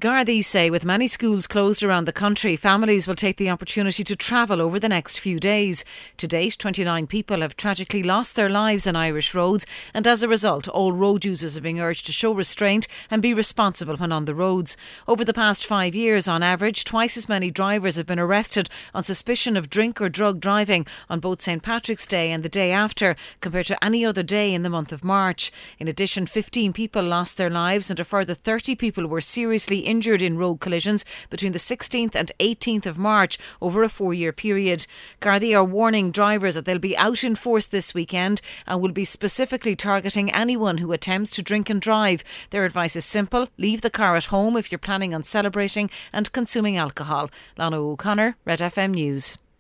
Gardaí say with many schools closed around the country, families will take the opportunity to travel over the next few days. To date, 29 people have tragically lost their lives on Irish roads, and as a result, all road users are being urged to show restraint and be responsible when on the roads. Over the past 5 years, on average, twice as many drivers have been arrested on suspicion of drink or drug driving on both St Patrick's Day and the day after, compared to any other day in the month of March. In addition, 15 people lost their lives and a further 30 people were seriously injured in road collisions between the 16th and 18th of March over a 4-year period. Gardaí are warning drivers that they'll be out in force this weekend and will be specifically targeting anyone who attempts to drink and drive. Their advice is simple: leave the car at home if you're planning on celebrating and consuming alcohol. Lana O'Connor, Red FM News.